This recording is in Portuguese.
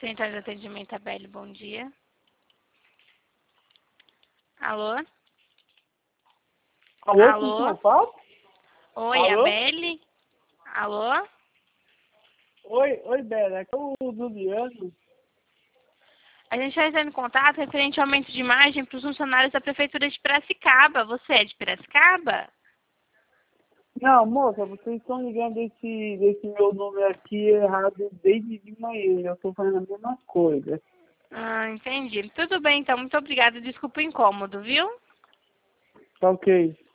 Central de Atendimento Abelli, bom dia. Alô? Alô, Alô? com quem eu falo? Oi, Alô? Abelli? Alô? Oi, Bela, aqui é o Juliano. A gente está entrando em contato referente ao aumento de imagem para os funcionários da Prefeitura de Piracicaba. Você é de Piracicaba? Não, moça, vocês estão ligando esse meu número aqui errado desde de manhã. Eu estou fazendo a mesma coisa. Ah, entendi. Tudo bem, então. Muito obrigada. Desculpa o incômodo, viu? Tá ok.